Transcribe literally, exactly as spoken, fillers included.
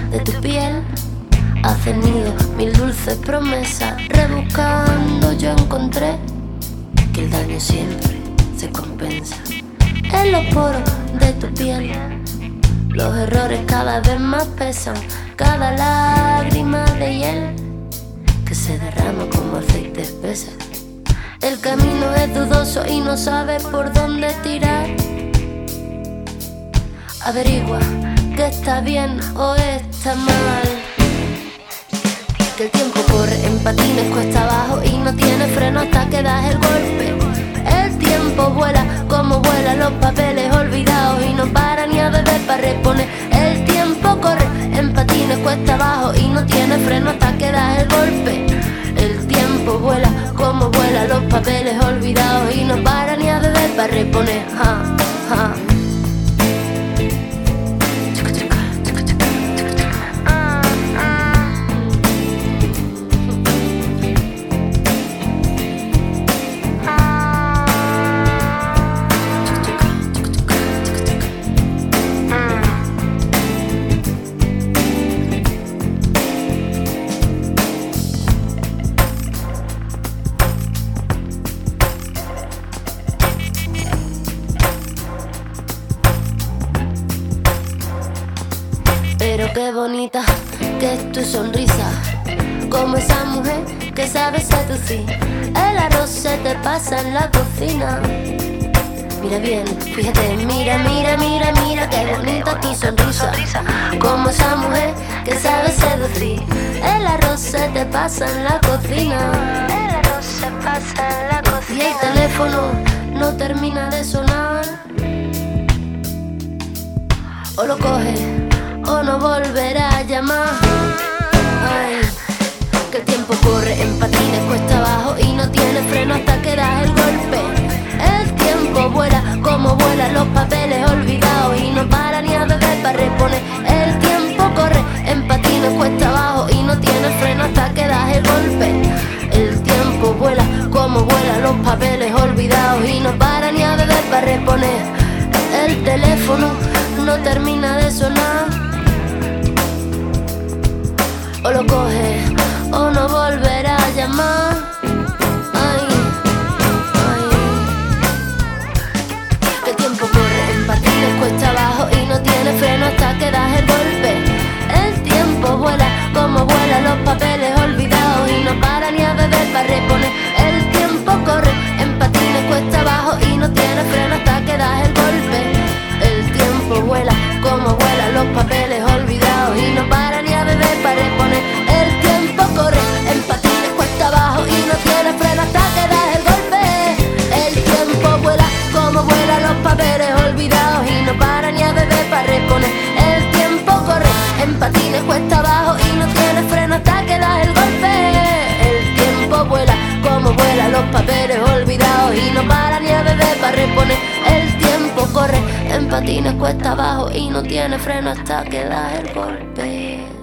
de tu piel hacen nido mil dulces promesas. Rebuscando yo encontré que el daño siempre se compensa. En los poros de tu piel los errores cada vez más pesan. Cada lágrima de hiel que se derrama como aceite espesa. El camino es dudoso y no sabes por dónde tirar. Averigua que está bien o está mal. Que el tiempo corre en patines cuesta abajo y no tiene freno hasta que das el golpe. El tiempo vuela como vuelan los papeles olvidados y no para ni a beber para reponer. El tiempo corre en patines cuesta abajo y no tiene freno hasta que das el golpe. El tiempo vuela como vuelan los papeles olvidados y no para ni a beber para reponer. Ja, ja. Pero qué bonita que es tu sonrisa, como esa mujer que sabe seducir. El arroz se te pasa en la cocina. Mira bien, fíjate, mira, mira, mira, mira qué bonita tu sonrisa, como esa mujer que sabe seducir. El arroz se te pasa en la cocina. El arroz se pasa en la cocina. Y el teléfono no termina de sonar. O lo coges o no volverá a llamar. Ay, que el tiempo corre en patines cuesta abajo y no tiene freno hasta que das el golpe. El tiempo vuela como vuelan los papeles olvidados y no para ni a beber para reponer. El tiempo corre en patines cuesta abajo y no tiene freno hasta que das el golpe. El tiempo vuela como vuelan los papeles olvidados y no para ni a beber para reponer. El teléfono no termina de sonar. O lo coges o no volverá a llamar. Ay, ay. Que el tiempo corre en patines cuesta abajo y no tiene freno hasta que das el golpe. El tiempo vuela como vuelan los papeles olvidados y no para ni a beber para reponer. El tiempo corre en patines cuesta abajo y no tiene freno hasta que das el golpe. El tiempo vuela como vuelan los papeles olvidados y no para ni a beber para reponer. El tiempo corre en patines cuesta abajo y no tiene freno hasta que das el golpe. El tiempo vuela como vuelan los papeles olvidados y no para ni a beber para reponer. El tiempo corre en patines cuesta abajo y no tiene freno hasta que das el golpe. El tiempo vuela como vuelan los papeles olvidados y no para ni a beber para reponer. El tiempo corre en patines cuesta abajo y no tiene freno hasta que das el golpe.